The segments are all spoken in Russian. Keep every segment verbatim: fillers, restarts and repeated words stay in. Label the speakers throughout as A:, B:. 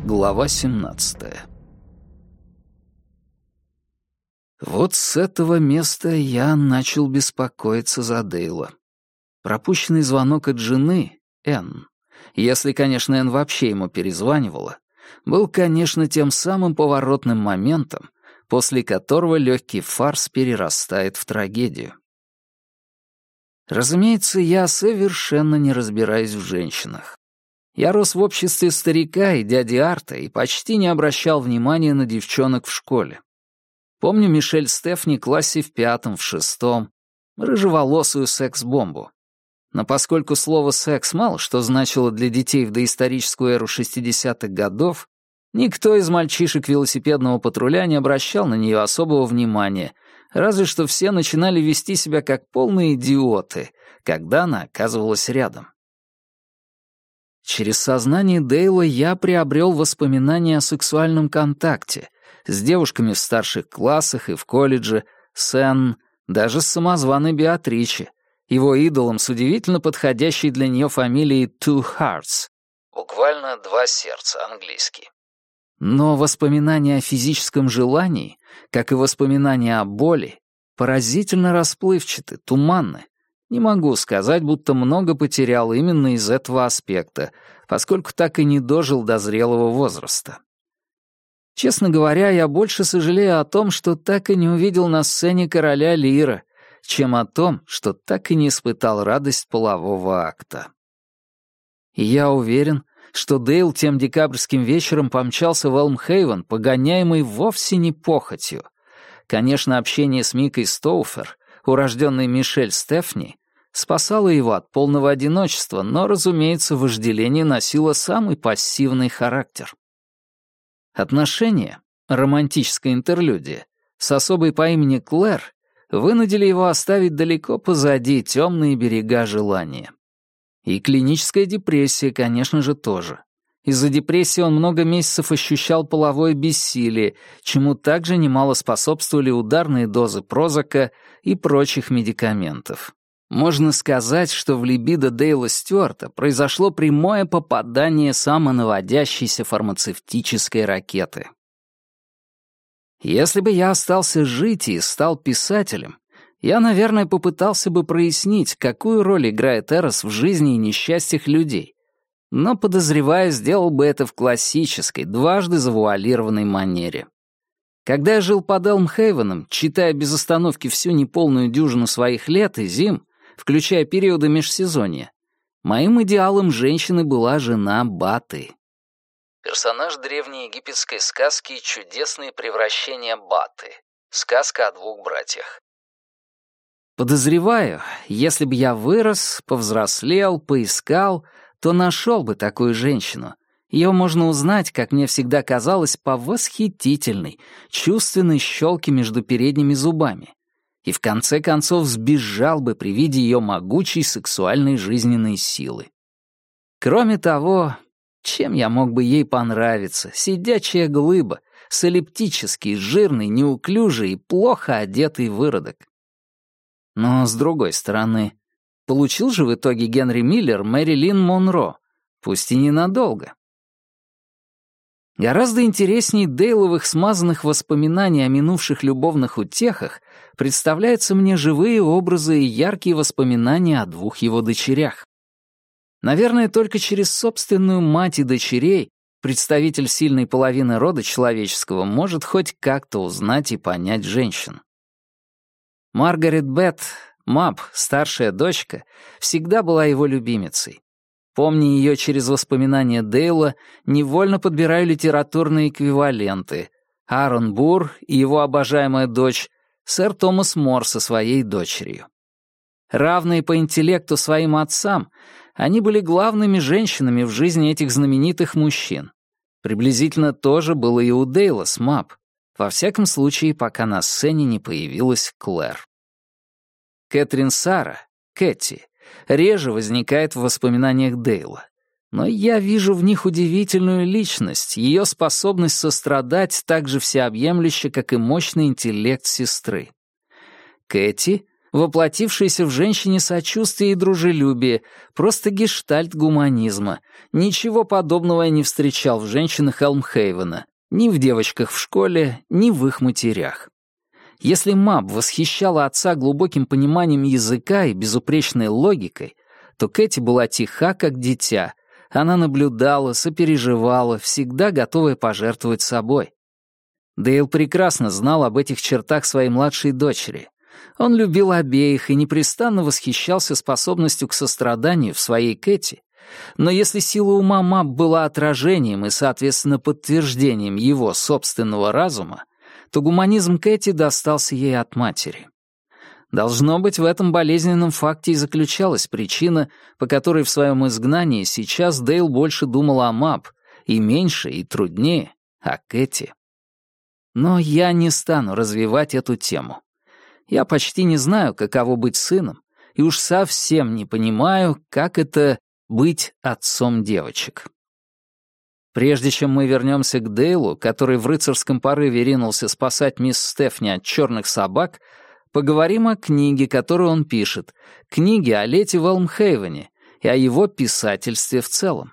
A: Глава семнадцатая. Вот с этого места я начал беспокоиться за Дейла. Пропущенный звонок от жены, Энн, если, конечно, Энн вообще ему перезванивала, был, конечно, тем самым поворотным моментом, после которого легкий фарс перерастает в трагедию. Разумеется, я совершенно не разбираюсь в женщинах. Я рос в обществе старика и дяди Арта и почти не обращал внимания на девчонок в школе. Помню Мишель Стефни в классе в пятом, в шестом, рыжеволосую секс-бомбу. Но поскольку слово «секс» мало что значило для детей в доисторическую эру шестидесятых годов, никто из мальчишек велосипедного патруля не обращал на нее особого внимания, разве что все начинали вести себя как полные идиоты, когда она оказывалась рядом. Через сознание Дейла я приобрел воспоминания о сексуальном контакте с девушками в старших классах и в колледже, с Энн, даже с самозваной Беатриче, его идолом с удивительно подходящей для нее фамилией Two Hearts, буквально «два сердца» английский. Но воспоминания о физическом желании, как и воспоминания о боли, поразительно расплывчаты, туманны. Не могу сказать, будто много потерял именно из этого аспекта, поскольку так и не дожил до зрелого возраста. Честно говоря, я больше сожалею о том, что так и не увидел на сцене короля Лира, чем о том, что так и не испытал радость полового акта. И я уверен, что Дейл тем декабрьским вечером помчался в Элмхейвен, погоняемый вовсе не похотью. Конечно, общение с Микой Стоуфер, урожденной Мишель Стефни, спасало его от полного одиночества, но, разумеется, вожделение носило самый пассивный характер. Отношения, романтическая интерлюдия, с особой по имени Клэр вынудили его оставить далеко позади темные берега желания. И клиническая депрессия, конечно же, тоже. Из-за депрессии он много месяцев ощущал половое бессилие, чему также немало способствовали ударные дозы Прозака и прочих медикаментов. Можно сказать, что в либидо Дейла Стюарта произошло прямое попадание самонаводящейся фармацевтической ракеты. Если бы я остался жить и стал писателем, я, наверное, попытался бы прояснить, какую роль играет Эрос в жизни и несчастьях людей, но, подозреваю, сделал бы это в классической, дважды завуалированной манере. Когда я жил под Элмхейвеном, читая без остановки всю неполную дюжину своих лет и зим, включая периоды межсезонья, моим идеалом женщины была жена Баты. Персонаж древнеегипетской сказки «Чудесные превращения Баты». Сказка о двух братьях. Подозреваю, если бы я вырос, повзрослел, поискал, то нашел бы такую женщину. Ее можно узнать, как мне всегда казалось, по восхитительной, чувственной щелке между передними зубами. И в конце концов сбежал бы при виде ее могучей сексуальной жизненной силы. Кроме того, чем я мог бы ей понравиться? Сидячая глыба, солиптический, жирный, неуклюжий и плохо одетый выродок. Но, с другой стороны, получил же в итоге Генри Миллер Мэрилин Монро, пусть и ненадолго. Гораздо интереснее Дейловых смазанных воспоминаний о минувших любовных утехах представляются мне живые образы и яркие воспоминания о двух его дочерях. Наверное, только через собственную мать и дочерей представитель сильной половины рода человеческого может хоть как-то узнать и понять женщин. Маргарет Бет, Маб, старшая дочка, всегда была его любимицей. Помня ее через воспоминания Дейла, невольно подбираю литературные эквиваленты. Аарон Бур и его обожаемая дочь, сэр Томас Мор со своей дочерью. Равные по интеллекту своим отцам, они были главными женщинами в жизни этих знаменитых мужчин. Приблизительно то же было и у Дейла с Маб. Во всяком случае, пока на сцене не появилась Клэр. Кэтрин Сара, Кэти, реже возникает в воспоминаниях Дейла. Но я вижу в них удивительную личность, ее способность сострадать так же всеобъемлюще, как и мощный интеллект сестры. Кэти воплотившееся в женщине сочувствие и дружелюбие, просто гештальт гуманизма. Ничего подобного я не встречал в женщинах Элмхейвена, ни в девочках в школе, ни в их матерях. Если Маб восхищала отца глубоким пониманием языка и безупречной логикой, то Кэти была тиха, как дитя. Она наблюдала, сопереживала, всегда готовая пожертвовать собой. Дейл прекрасно знал об этих чертах своей младшей дочери. Он любил обеих и непрестанно восхищался способностью к состраданию в своей Кэти, но если сила ума Маб была отражением и, соответственно, подтверждением его собственного разума, то гуманизм Кэти достался ей от матери. Должно быть, в этом болезненном факте и заключалась причина, по которой в своем изгнании сейчас Дейл больше думал о Маб, и меньше, и труднее о Кэти. Но я не стану развивать эту тему. Я почти не знаю, каково быть сыном, и уж совсем не понимаю, как это быть отцом девочек. Прежде чем мы вернемся к Дейлу, который в рыцарском порыве ринулся спасать мисс Стефни от черных собак, поговорим о книге, которую он пишет, книге о лете в Элмхейвене и о его писательстве в целом.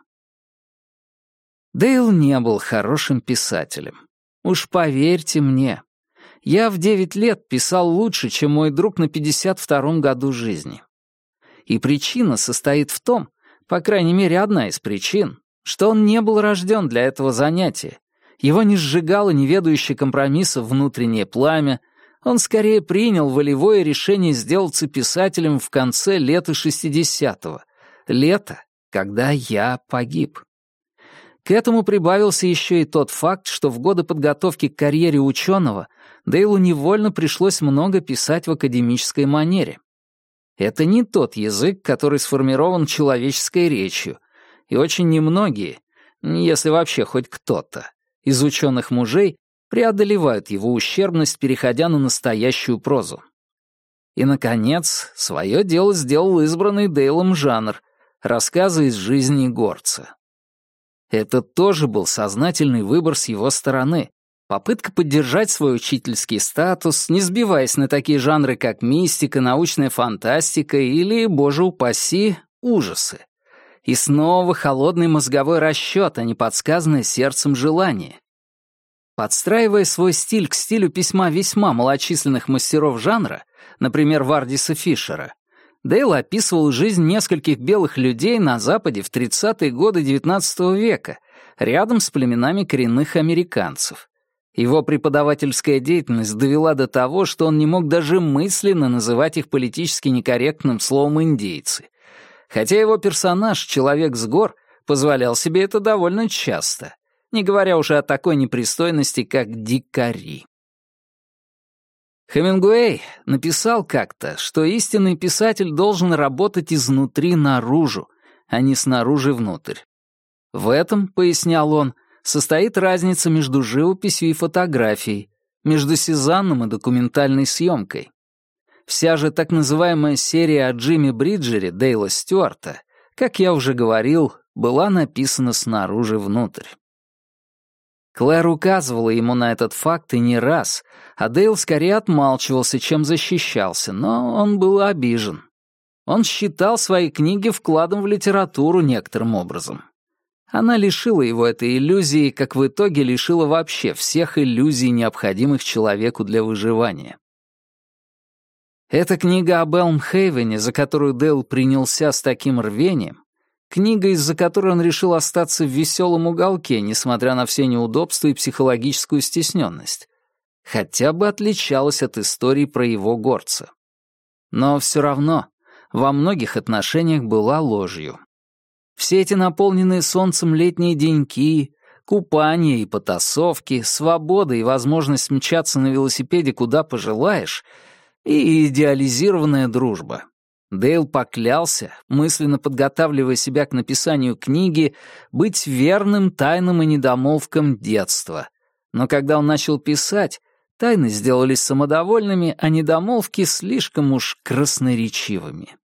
A: Дейл не был хорошим писателем. Уж поверьте мне, я в девять лет писал лучше, чем мой друг на пятьдесят втором году жизни. И причина состоит в том, по крайней мере, одна из причин, что он не был рожден для этого занятия. Его не сжигало неведающее компромиссов внутреннее пламя, он скорее принял волевое решение сделаться писателем в конце лета шестидесятого, лета, когда я погиб. К этому прибавился еще и тот факт, что в годы подготовки к карьере ученого Дейлу невольно пришлось много писать в академической манере. Это не тот язык, который сформирован человеческой речью, и очень немногие, если вообще хоть кто-то, из ученых мужей преодолевают его ущербность, переходя на настоящую прозу. И, наконец, свое дело сделал избранный Дейлом жанр — рассказы из жизни горца. Это тоже был сознательный выбор с его стороны, попытка поддержать свой учительский статус, не сбиваясь на такие жанры, как мистика, научная фантастика или, боже упаси, ужасы. И снова холодный мозговой расчет, а не подсказанное сердцем желание. Подстраивая свой стиль к стилю письма весьма малочисленных мастеров жанра, например, Вардиса Фишера, Дейл описывал жизнь нескольких белых людей на Западе в тридцатые годы девятнадцатого века, рядом с племенами коренных американцев. Его преподавательская деятельность довела до того, что он не мог даже мысленно называть их политически некорректным словом «индейцы», хотя его персонаж, человек с гор, позволял себе это довольно часто, не говоря уже о такой непристойности, как «дикари». Хемингуэй написал как-то, что истинный писатель должен работать изнутри наружу, а не снаружи внутрь. В этом, пояснял он, состоит разница между живописью и фотографией, между Сезанном и документальной съемкой. Вся же так называемая серия о Джимми Бриджере Дейла Стюарта, как я уже говорил, была написана снаружи внутрь. Клэр указывала ему на этот факт и не раз, а Дейл скорее отмалчивался, чем защищался, но он был обижен. Он считал свои книги вкладом в литературу некоторым образом. Она лишила его этой иллюзии, как в итоге лишила вообще всех иллюзий, необходимых человеку для выживания. Эта книга об Элмхейвене, за которую Дейл принялся с таким рвением, книга, из-за которой он решил остаться в веселом уголке, несмотря на все неудобства и психологическую стесненность, хотя бы отличалась от истории про его горца. Но все равно во многих отношениях была ложью. Все эти наполненные солнцем летние деньки, купания и потасовки, свобода и возможность мчаться на велосипеде куда пожелаешь, и идеализированная дружба. Дейл поклялся, мысленно подготавливая себя к написанию книги, быть верным тайнам и недомолвкам детства. Но когда он начал писать, тайны сделались самодовольными, а недомолвки слишком уж красноречивыми.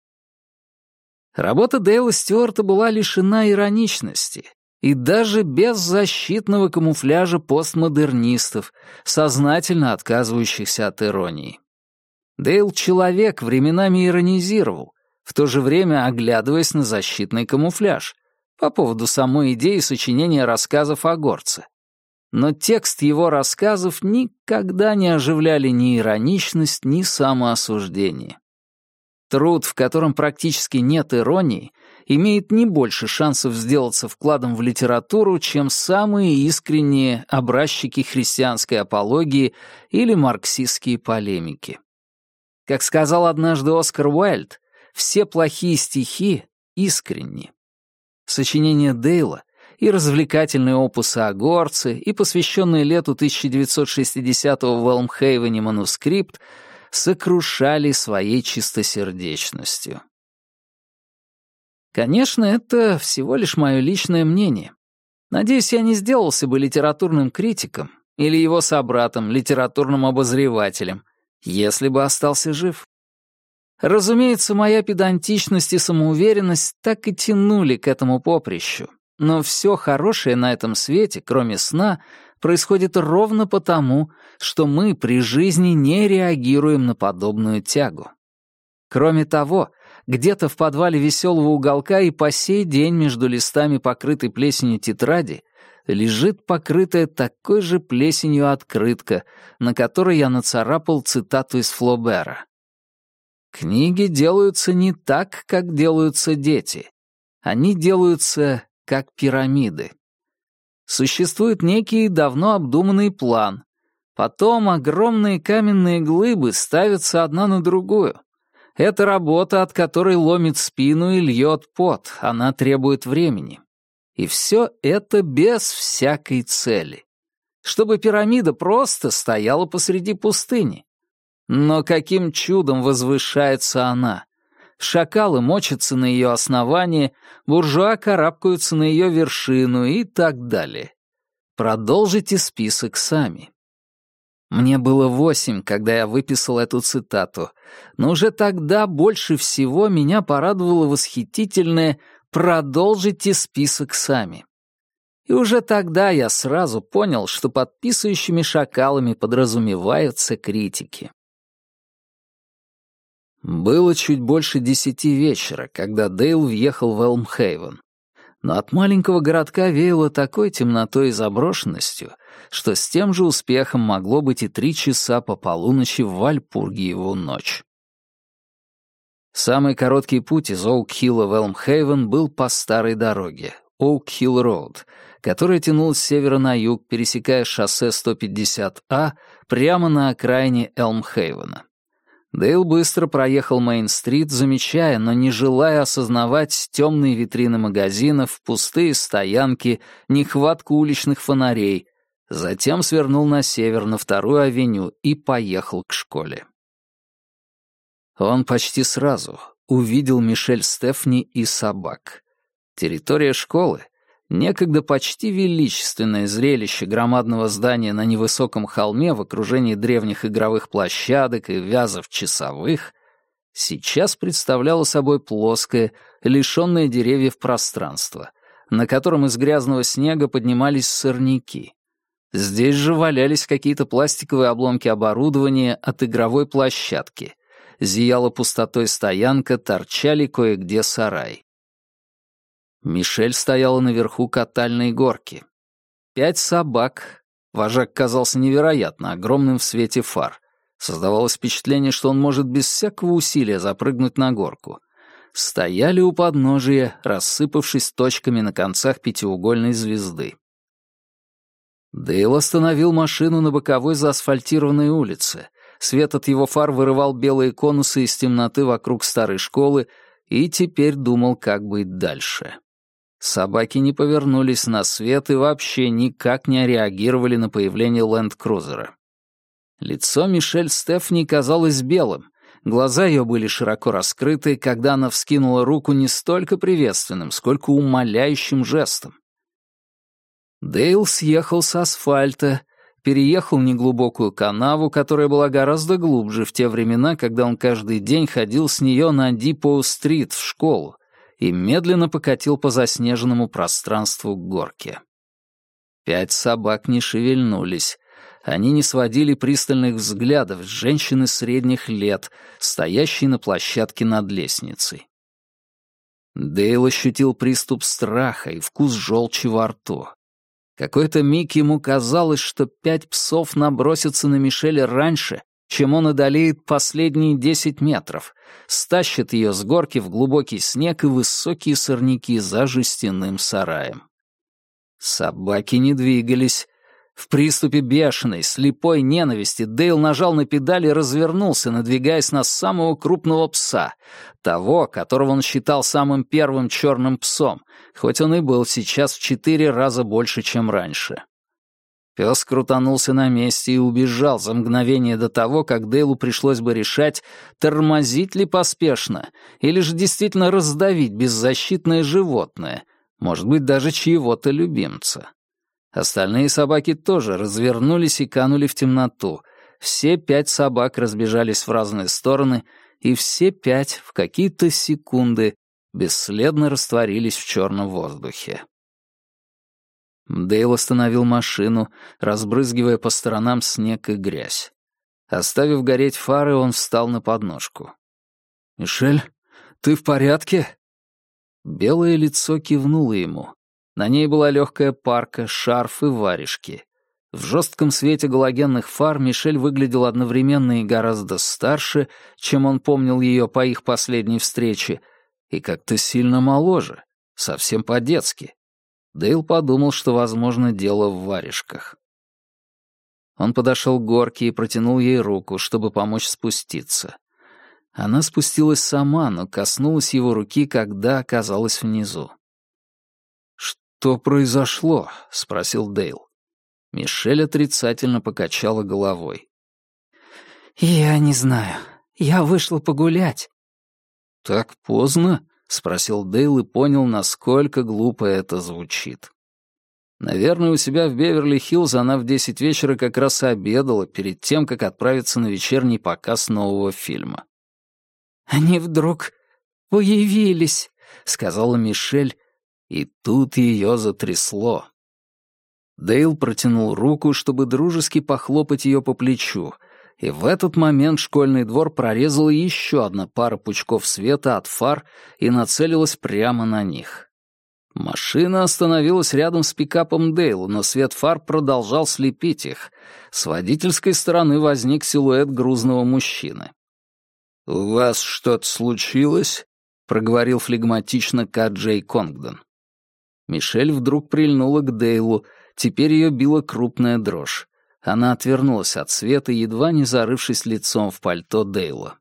A: Работа Дейла Стюарта была лишена ироничности, и даже без защитного камуфляжа постмодернистов, сознательно отказывающихся от иронии. Дейл человек временами иронизировал, в то же время оглядываясь на защитный камуфляж по поводу самой идеи сочинения рассказов о горце. Но текст его рассказов никогда не оживляли ни ироничность, ни самоосуждение. Труд, в котором практически нет иронии, имеет не больше шансов сделаться вкладом в литературу, чем самые искренние образчики христианской апологии или марксистские полемики. Как сказал однажды Оскар Уайльд, все плохие стихи искренни. Сочинения Дейла и развлекательные опусы о горце, и посвященный лету тысяча девятьсот шестидесятого в Элмхейвене манускрипт сокрушали своей чистосердечностью. Конечно, это всего лишь мое личное мнение. Надеюсь, я не сделался бы литературным критиком или его собратом, литературным обозревателем, если бы остался жив. Разумеется, моя педантичность и самоуверенность так и тянули к этому поприщу, но все хорошее на этом свете, кроме сна, происходит ровно потому, что мы при жизни не реагируем на подобную тягу. Кроме того, где-то в подвале веселого уголка и по сей день между листами покрытой плесенью тетради лежит покрытая такой же плесенью открытка, на которой я нацарапал цитату из Флобера. «Книги делаются не так, как делаются дети. Они делаются как пирамиды. Существует некий давно обдуманный план. Потом огромные каменные глыбы ставятся одна на другую. Это работа, от которой ломит спину и льет пот, она требует времени. И все это без всякой цели. Чтобы пирамида просто стояла посреди пустыни. Но каким чудом возвышается она? Шакалы мочатся на ее основании, буржуа карабкаются на ее вершину и так далее. Продолжите список сами. Мне было восемь, когда я выписал эту цитату, но уже тогда больше всего меня порадовало восхитительное «продолжите список сами». И уже тогда я сразу понял, что под писающими шакалами подразумеваются критики. Было чуть больше десяти вечера, когда Дейл въехал в Элмхейвен. Но от маленького городка веяло такой темнотой и заброшенностью, что с тем же успехом могло быть и три часа по полуночи в Вальпургиеву ночь. Самый короткий путь из Оук-Хилла в Элмхейвен был по старой дороге, Оук-Хилл-Роуд, которая тянулась с севера на юг, пересекая шоссе сто пятьдесят А прямо на окраине Элмхейвена. Дейл быстро проехал Мейн-стрит, замечая, но не желая осознавать темные витрины магазинов, пустые стоянки, нехватку уличных фонарей, затем свернул на север, на вторую авеню и поехал к школе. Он почти сразу увидел Мишель Стефни и собак. Территория школы, некогда почти величественное зрелище громадного здания на невысоком холме в окружении древних игровых площадок и вязов часовых, сейчас представляло собой плоское, лишенное деревьев пространство, на котором из грязного снега поднимались сорняки. Здесь же валялись какие-то пластиковые обломки оборудования от игровой площадки. Зияла пустотой стоянка, торчали кое-где сараи. Мишель стояла наверху катальной горки. Пять собак. Вожак казался невероятно огромным в свете фар. Создавалось впечатление, что он может без всякого усилия запрыгнуть на горку. Стояли у подножия, рассыпавшись точками на концах пятиугольной звезды. Дейл остановил машину на боковой заасфальтированной улице. Свет от его фар вырывал белые конусы из темноты вокруг старой школы и теперь думал, как быть дальше. Собаки не повернулись на свет и вообще никак не реагировали на появление ленд-крузера. Лицо Мишель Стефни казалось белым, глаза ее были широко раскрыты, когда она вскинула руку не столько приветственным, сколько умоляющим жестом. Дейл съехал с асфальта, переехал неглубокую канаву, которая была гораздо глубже в те времена, когда он каждый день ходил с нее на Дипоу-стрит в школу, и медленно покатил по заснеженному пространству к горке. Пять собак не шевельнулись. Они не сводили пристальных взглядов с женщины средних лет, стоящей на площадке над лестницей. Дейл ощутил приступ страха и вкус желчи во рту. Какой-то миг ему казалось, что пять псов набросятся на Мишель раньше, чем он одолеет последние десять метров, стащит ее с горки в глубокий снег и высокие сорняки за жестяным сараем. Собаки не двигались. В приступе бешеной, слепой ненависти Дейл нажал на педаль и развернулся, надвигаясь на самого крупного пса, того, которого он считал самым первым черным псом, хоть он и был сейчас в четыре раза больше, чем раньше. Пес крутанулся на месте и убежал за мгновение до того, как Дейлу пришлось бы решать, тормозить ли поспешно, или же действительно раздавить беззащитное животное, может быть, даже чьего-то любимца. Остальные собаки тоже развернулись и канули в темноту. Все пять собак разбежались в разные стороны, и все пять в какие-то секунды бесследно растворились в черном воздухе. Дейл остановил машину, разбрызгивая по сторонам снег и грязь. Оставив гореть фары, он встал на подножку. «Мишель, ты в порядке?» Белое лицо кивнуло ему. На ней была легкая парка, шарф и варежки. В жестком свете галогенных фар Мишель выглядела одновременно и гораздо старше, чем он помнил ее по их последней встрече, и как-то сильно моложе, совсем по-детски. Дейл подумал, что, возможно, дело в варежках. Он подошел к горке и протянул ей руку, чтобы помочь спуститься. Она спустилась сама, но коснулась его руки, когда оказалась внизу. «Что произошло?» — спросил Дейл. Мишель отрицательно покачала головой. «Я не знаю. Я вышла погулять». «Так поздно?» — спросил Дейл и понял, насколько глупо это звучит. Наверное, у себя в Беверли-Хиллз она в десять вечера как раз обедала перед тем, как отправиться на вечерний показ нового фильма. «Они вдруг появились», — сказала Мишель, и тут ее затрясло. Дейл протянул руку, чтобы дружески похлопать ее по плечу, и в этот момент школьный двор прорезала еще одна пара пучков света от фар и нацелилась прямо на них. Машина остановилась рядом с пикапом Дейла, но свет фар продолжал слепить их. С водительской стороны возник силуэт грузного мужчины. «У вас что-то случилось?» — проговорил флегматично Ка Джей Конгдон. Мишель вдруг прильнула к Дейлу, теперь ее била крупная дрожь. Она отвернулась от света, едва не зарывшись лицом в пальто Дейла.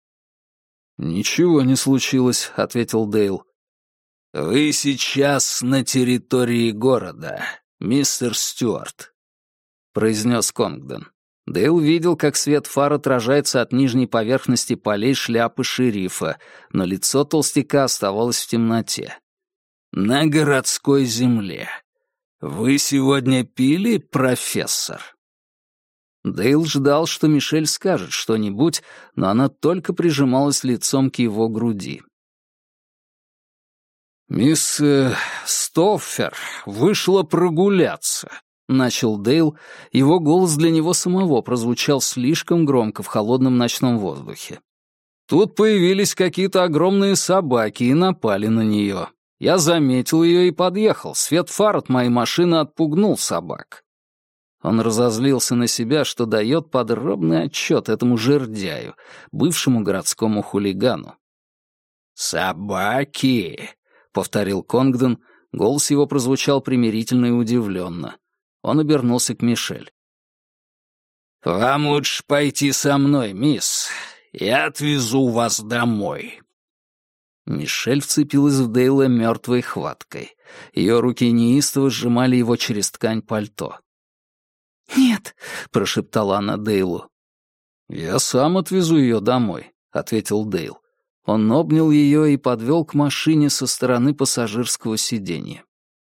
A: «Ничего не случилось», — ответил Дейл. «Вы сейчас на территории города, мистер Стюарт», — произнес Конгдон. Дейл видел, как свет фар отражается от нижней поверхности полей шляпы шерифа, но лицо толстяка оставалось в темноте. «На городской земле. Вы сегодня пили, профессор?» Дейл ждал, что Мишель скажет что-нибудь, но она только прижималась лицом к его груди. «Мисс э, Стоффер вышла прогуляться», — начал Дейл. Его голос для него самого прозвучал слишком громко в холодном ночном воздухе. «Тут появились какие-то огромные собаки и напали на нее. Я заметил ее и подъехал. Свет фар от моей машины отпугнул собак». Он разозлился на себя, что дает подробный отчет этому жердяю, бывшему городскому хулигану. «Собаки!» — повторил Конгдон. Голос его прозвучал примирительно и удивленно. Он обернулся к Мишель. «Вам лучше пойти со мной, мисс. Я отвезу вас домой». Мишель вцепилась в Дейла мертвой хваткой. Ее руки неистово сжимали его через ткань пальто. «Нет», — прошептала она Дейлу. «Я сам отвезу ее домой», — ответил Дейл. Он обнял ее и подвел к машине со стороны пассажирского сиденья.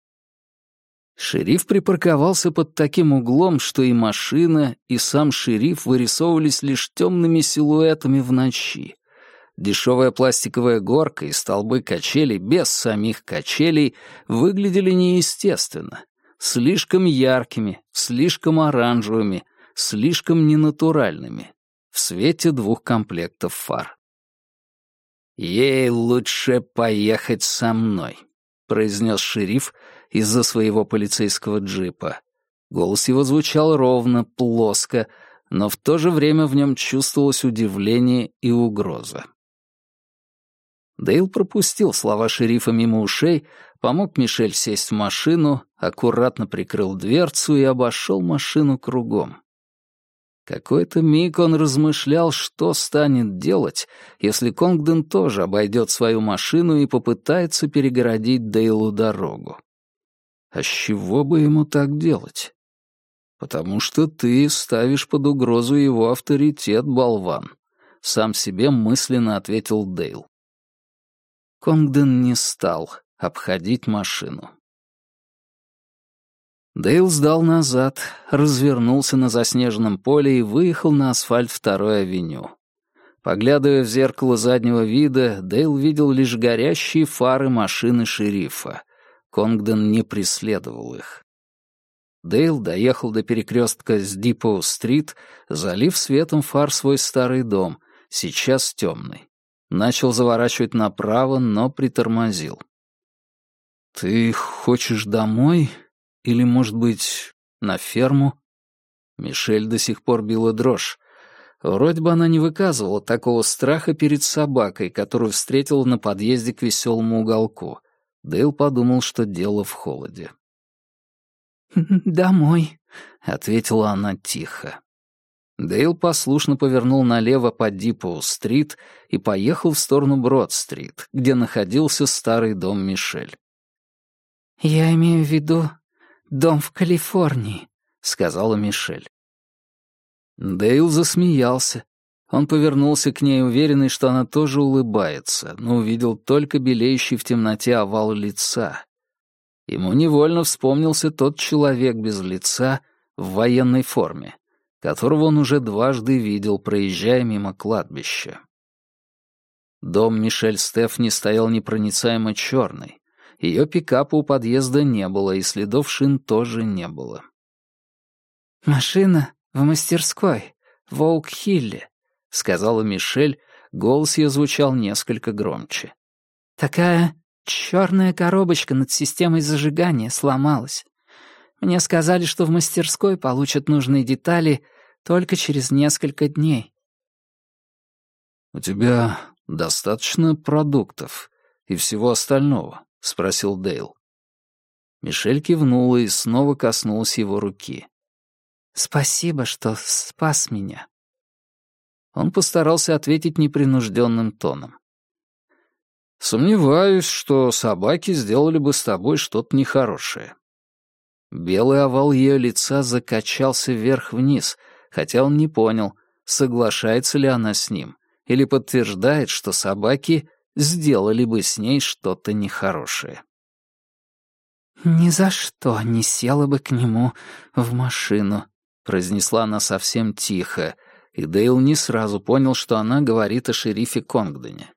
A: Шериф припарковался под таким углом, что и машина, и сам шериф вырисовывались лишь темными силуэтами в ночи. Дешевая пластиковая горка и столбы качелей без самих качелей выглядели неестественно, слишком яркими, слишком оранжевыми, слишком ненатуральными, в свете двух комплектов фар. «Ей лучше поехать со мной», — произнес шериф из-за своего полицейского джипа. Голос его звучал ровно, плоско, но в то же время в нем чувствовалось удивление и угроза. Дейл пропустил слова шерифа мимо ушей, помог Мишель сесть в машину, аккуратно прикрыл дверцу и обошел машину кругом. Какой-то миг он размышлял, что станет делать, если Конгден тоже обойдет свою машину и попытается перегородить Дейлу дорогу. А с чего бы ему так делать? «Потому что ты ставишь под угрозу его авторитет, болван», — сам себе мысленно ответил Дейл. Конгден не стал обходить машину. Дейл сдал назад, развернулся на заснеженном поле и выехал на асфальт второй авеню. Поглядывая в зеркало заднего вида, Дейл видел лишь горящие фары машины шерифа. Конгден не преследовал их. Дейл доехал до перекрестка с Дипоу-стрит, залив светом фар свой старый дом, сейчас темный. Начал заворачивать направо, но притормозил. «Ты хочешь домой? Или, может быть, на ферму?» Мишель до сих пор била дрожь. Вроде бы она не выказывала такого страха перед собакой, которую встретила на подъезде к веселому уголку. Дейл подумал, что дело в холоде. «Домой», — ответила она тихо. Дейл послушно повернул налево по Дипоу-стрит и поехал в сторону Брод-стрит, где находился старый дом Мишель. «Я имею в виду дом в Калифорнии», — сказала Мишель. Дейл засмеялся. Он повернулся к ней, уверенный, что она тоже улыбается, но увидел только белеющий в темноте овал лица. Ему невольно вспомнился тот человек без лица в военной форме, которого он уже дважды видел, проезжая мимо кладбища. Дом Мишель Стефни стоял непроницаемо черный. Ее пикапа у подъезда не было, и следов шин тоже не было. «Машина в мастерской, в Оук-Хилле», — сказала Мишель, голос ее звучал несколько громче. «Такая черная коробочка над системой зажигания сломалась. Мне сказали, что в мастерской получат нужные детали только через несколько дней». «У тебя достаточно продуктов и всего остального?» — спросил Дейл. Мишель кивнула и снова коснулась его руки. «Спасибо, что спас меня». Он постарался ответить непринужденным тоном. «Сомневаюсь, что собаки сделали бы с тобой что-то нехорошее». Белый овал ее лица закачался вверх-вниз, хотя он не понял, соглашается ли она с ним, или подтверждает, что собаки сделали бы с ней что-то нехорошее. «Ни за что не села бы к нему в машину», — произнесла она совсем тихо, и Дейл не сразу понял, что она говорит о шерифе Конгдене.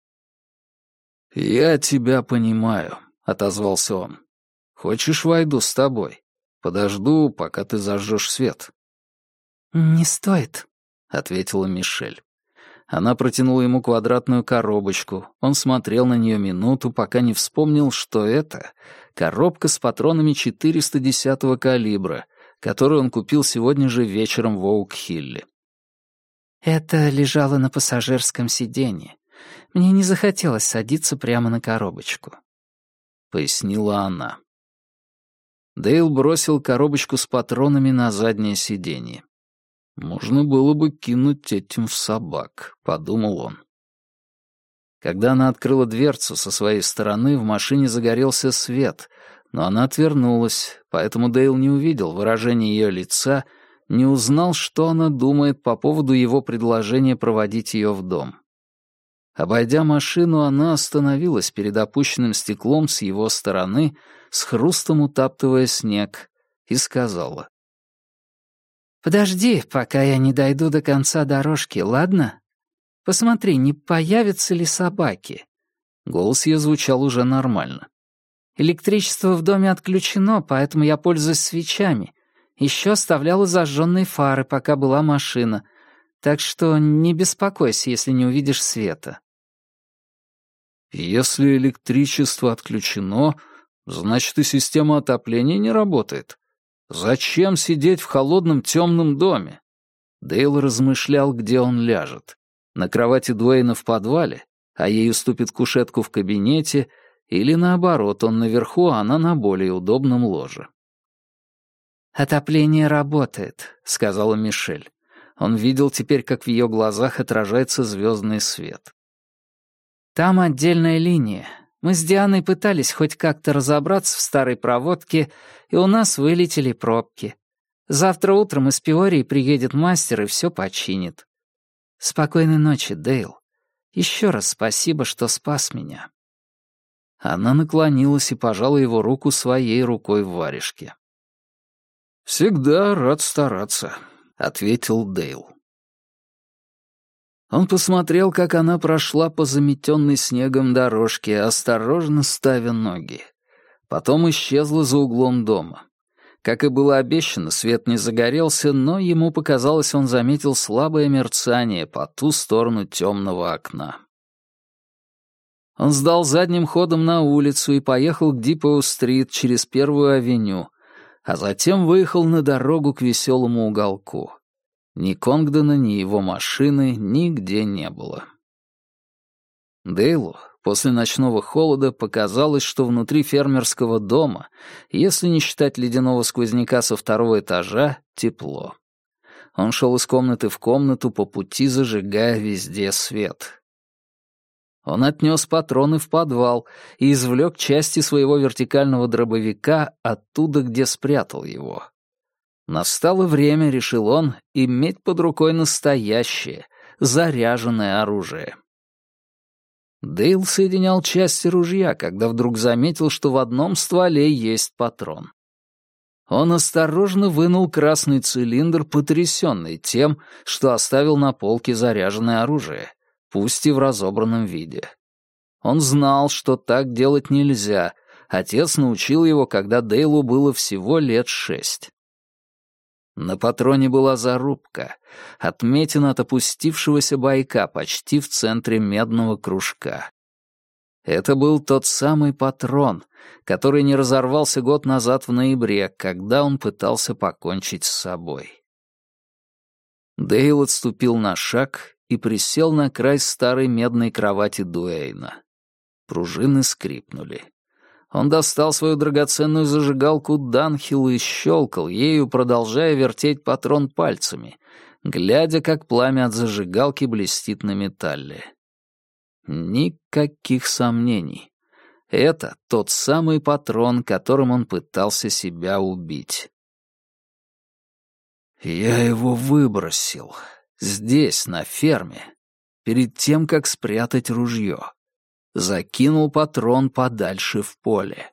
A: «Я тебя понимаю», — отозвался он. «Хочешь, войду с тобой? Подожду, пока ты зажжешь свет». «Не стоит», — ответила Мишель. Она протянула ему квадратную коробочку. Он смотрел на нее минуту, пока не вспомнил, что это коробка с патронами четыреста десятого калибра, которую он купил сегодня же вечером в Оук-Хилле. «Это лежало на пассажирском сиденье. Мне не захотелось садиться прямо на коробочку», — пояснила она. Дейл бросил коробочку с патронами на заднее сиденье. «Можно было бы кинуть этим в собак», — подумал он. Когда она открыла дверцу со своей стороны, в машине загорелся свет, но она отвернулась, поэтому Дейл не увидел выражения ее лица, не узнал, что она думает по поводу его предложения проводить ее в дом. Обойдя машину, она остановилась перед опущенным стеклом с его стороны, с хрустом утаптывая снег, и сказала: «Подожди, пока я не дойду до конца дорожки, ладно? Посмотри, не появятся ли собаки». Голос ее звучал уже нормально. «Электричество в доме отключено, поэтому я пользуюсь свечами. Еще оставляла зажженные фары, пока была машина. Так что не беспокойся, если не увидишь света.
B: Если электричество отключено, значит и система отопления не работает. Зачем сидеть в холодном темном доме? Дейл размышлял, где он ляжет. На кровати Дуэйна в подвале, а ей уступит кушетку в кабинете, или наоборот, он наверху, а она на более удобном ложе.
A: «Отопление работает», — сказала Мишель. Он видел теперь, как в ее глазах отражается звездный свет. «Там отдельная линия. Мы с Дианой пытались хоть как-то разобраться в старой проводке, и у нас вылетели пробки. Завтра утром из Пиории приедет мастер и все починит. Спокойной ночи, Дейл. Еще раз спасибо, что спас меня».
B: Она наклонилась и пожала его руку своей рукой в варежке. «Всегда рад стараться», — ответил Дейл. Он посмотрел, как она прошла по заметенной снегом дорожке, осторожно ставя ноги. Потом исчезла за углом дома. Как и было обещано, свет не загорелся, но ему показалось, он заметил слабое мерцание по ту сторону темного окна. Он сдал задним ходом на улицу и поехал к Дипоу-стрит через Первую авеню, а затем выехал на дорогу к веселому уголку. Ни Конгдона, ни его машины нигде не было. Дейлу после ночного холода показалось, что внутри фермерского дома, если не считать ледяного сквозняка со второго этажа, тепло. Он шел из комнаты в комнату, по пути зажигая везде свет. Он отнес патроны в подвал и извлек части своего вертикального дробовика оттуда, где спрятал его. Настало время, решил он, иметь под рукой настоящее, заряженное оружие. Дейл соединял части ружья, когда вдруг заметил, что в одном стволе есть патрон. Он осторожно вынул красный цилиндр, потрясенный тем, что оставил на полке заряженное оружие, пусть и в разобранном виде. Он знал, что так делать нельзя. Отец научил его, когда Дейлу было всего лет шесть. На патроне была зарубка, отметина от опустившегося бойка почти в центре медного кружка. Это был тот самый патрон, который не разорвался год назад в ноябре, когда он пытался покончить с собой. Дейл отступил на шаг и присел на край старой медной кровати Дуэйна. Пружины скрипнули. Он достал свою драгоценную зажигалку Данхилл и щелкал ею, продолжая вертеть патрон пальцами, глядя, как пламя от зажигалки блестит на металле. Никаких сомнений. Это тот самый патрон, которым он пытался себя убить. «Я его выбросил. Здесь, на ферме, перед тем, как спрятать ружье. Закинул патрон подальше в поле».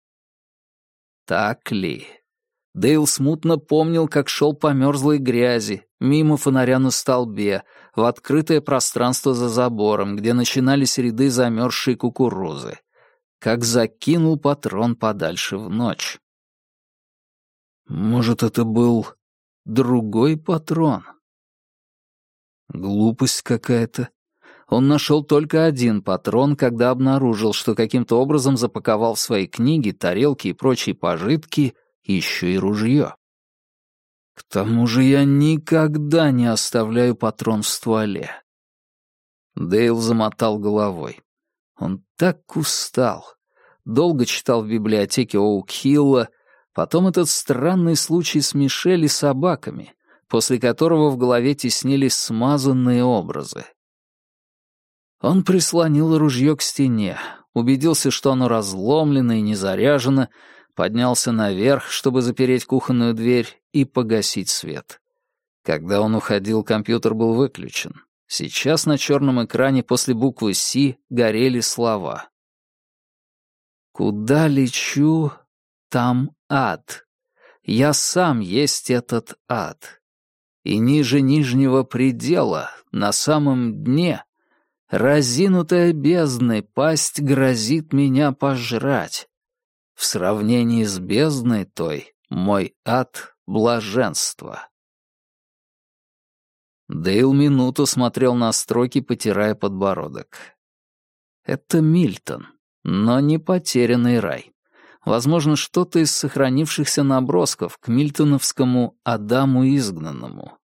B: Так ли? Дейл смутно помнил, как шел по мерзлой грязи, мимо фонаря на столбе, в открытое пространство за забором, где начинались ряды замерзшей кукурузы. Как закинул патрон подальше в ночь. Может, это был другой патрон? Глупость какая-то. Он нашел только один патрон, когда обнаружил, что каким-то образом запаковал в свои книги, тарелки и прочие пожитки еще и ружье. К тому же я никогда не оставляю патрон в стволе. Дейл замотал головой. Он так устал. Долго читал в библиотеке Оук-Хилла, потом этот странный случай с Мишель и собаками, после которого в голове теснились смазанные образы. Он прислонил ружье к стене, убедился, что оно разломлено и не заряжено, поднялся наверх, чтобы запереть кухонную дверь и погасить свет. Когда он уходил, компьютер был выключен. Сейчас на черном экране после буквы «Си» горели слова. «Куда лечу, там ад. Я сам есть этот ад. И ниже нижнего предела, на самом дне, разинутая бездной пасть грозит меня пожрать. В сравнении с бездной той мой ад
A: блаженство. Дейл минуту смотрел на строки, потирая подбородок. Это Мильтон, но не потерянный рай. Возможно, что-то из сохранившихся набросков к мильтоновскому «Адаму изгнанному».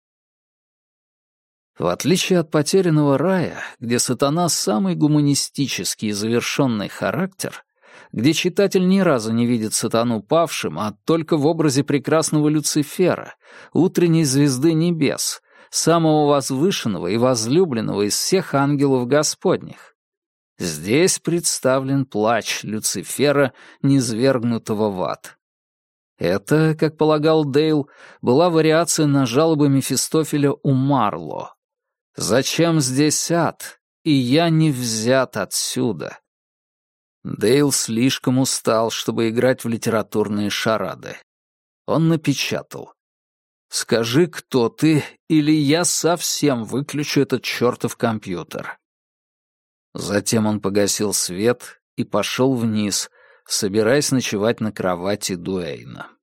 A: В отличие от «Потерянного рая», где сатана — самый гуманистический и завершенный характер, где читатель ни разу не видит сатану павшим, а только в образе прекрасного Люцифера, утренней звезды небес, самого возвышенного и возлюбленного из всех ангелов Господних. Здесь представлен плач Люцифера, низвергнутого в ад. Это, как полагал Дейл, была вариация на жалобы Мефистофеля у Марло. «Зачем здесь ад? И я не взят отсюда». Дейл слишком устал, чтобы играть в литературные шарады. Он напечатал: «Скажи, кто ты, или я совсем выключу этот чертов компьютер». Затем он погасил свет и пошел вниз, собираясь ночевать на кровати Дуэйна.